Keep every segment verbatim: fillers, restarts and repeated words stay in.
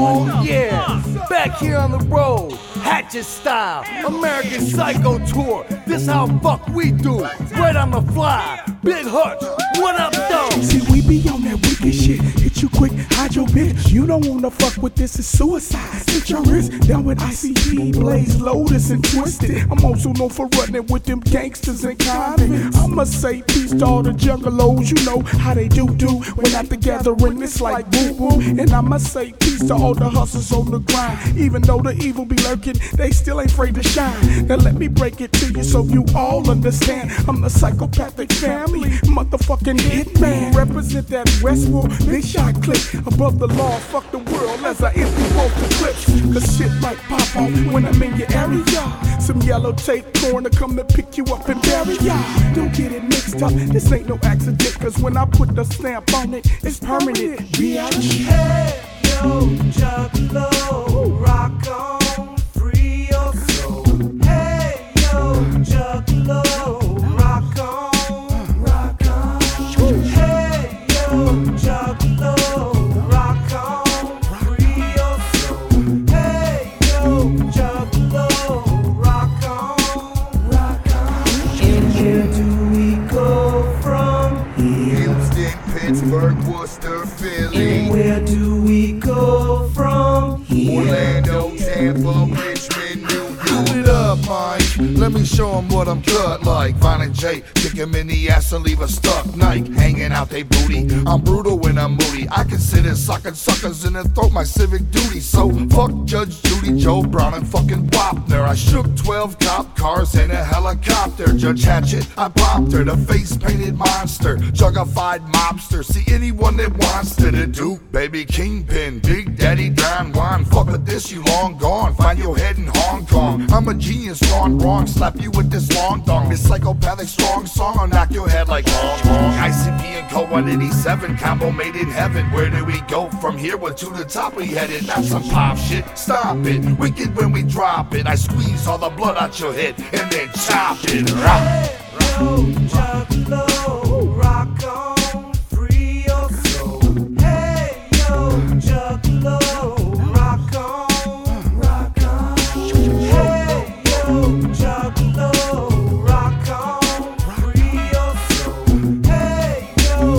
Oh yeah, back here on the road, Hatchet style, American Psycho tour. This how fuck we do, right on the fly. Big Hutch, what up though? See, we be on that wicked shit. Hit you quick, hide your bitch. You don't wanna fuck with this, it's suicide. Sit your wrist down with I C P, Blaze, Lotus, and Twisted. I'm also known for running with them gangsters and convicts. I'ma say peace to all the juggalos. You know how they do do when at the gathering it's like boo boo. And I'ma say peace to all the hustlers on the grind. Even though the evil be lurking, they still ain't afraid to shine. Now let me break it to you so you all understand. I'm the psychopathic family, motherfucking hitman. Represent that Westworld, big shot click. Above the law, fuck the world as I empty both the clips. Cause shit might pop off when I'm in your area. Some yellow tape corner come to pick you up and bury ya. Don't get it mixed up, this ain't no accident. Cause when I put the stamp on it, it's permanent, bitch. Hey, yo, Juggalo, rock on, free your soul. Hey, yo, Juggalo, rock on, rock on. Hey, yo, Juggalo, rock on, free your soul. Hey, yo, Juggalo, rock on, rock on. And where do we go from here? Houston, Pittsburgh, Worcester, Philly. And where do we go from here? Orlando, Tampa, Richmond, New York. Do it up, Mike. Let me show 'em what I'm cut like. Violent J, kick 'em in the ass and leave a stuck Nike hanging out they booty. I'm brutal when I'm moody. I consider sucking suckers in the throat my civic duty. So fuck Judge Judy, Joe Brown, and fucking Wapner. I shook twelve cop cars and a helicopter. Judge Hatchet, I popped her, the face painted monster, juggified mobster. See anyone that wants to the Duke, baby Kingpin, Big Daddy Don Juan. Fuck with this, you long gone. Find your head in Hong Kong. I'm a genius gone wrong. Slap you with this long dong. This psychopathic strong song, I'll knock your head like long long. I C P and Co one eighty-seven combo made in heaven. Where do we go from here? Well, to the top we headed. Not some pop shit. Stop it. Wicked when we drop it. I squeeze all the blood out your head and then chop it. Rock. Hey, yo, Juggalo, rock on, free your soul. Hey, yo, Juggalo, rock on, rock on. Hey, yo, Juggalo, rock on, free your soul. Hey, yo,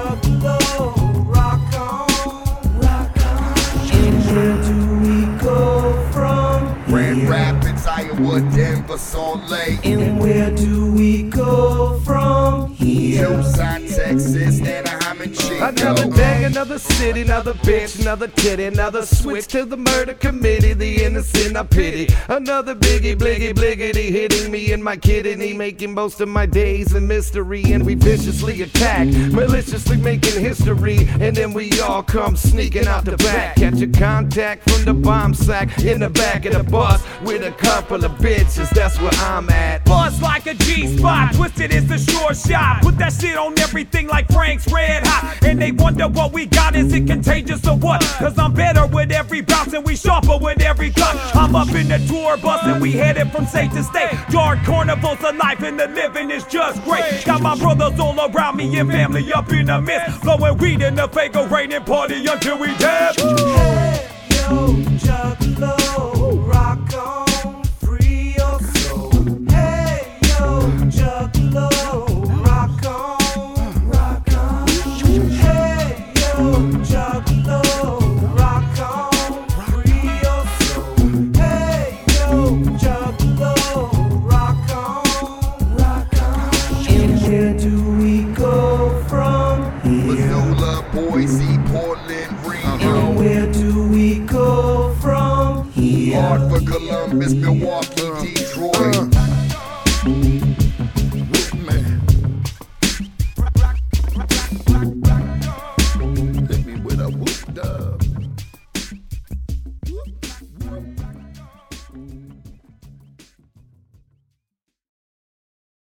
Juggalo, rock on, rock on. And where do we go from Grand here? Rapids, Iowa, Denver, Salt Lake. And where do we go from here? Tucson, Texas, Anaheim, and Chico. Another day, another city, another bitch, another titty, another switch to the murder committee. The innocent I pity. Another biggie, bliggy, bliggity hitting me in my kidney, making most of my days a mystery. And we viciously attack, maliciously making history. And then we all come sneaking out the back. Catch a contact from the bomb sack in the back of the bus with a couple of bitches. That's where I'm at. Buzz like a G-spot, twisted is the sure shot. Put that shit on everything like Frank's Red Hot. And they wonder what we got, is it contagious or what? Cause I'm better with every bounce and we sharper with every cut. I'm up in the tour bus and we headed from state to state. Dark carnivals of life and the living is just great. Got my brothers all around me and family up in the midst. Blowing weed in the Fago rain and party until we dead. Hey, yo, Juggalo, rock on, free your soul. Hey, yo, Juggalo, rock on, rock on. Hey, yo, Juggalo, rock on, free your soul. Hey, yo, Juggalo, rock on, rock on. And where do we go from here? Missoula, Boise, Portland, Rio. And where do we go from here? Hartford, Columbus, Milwaukee,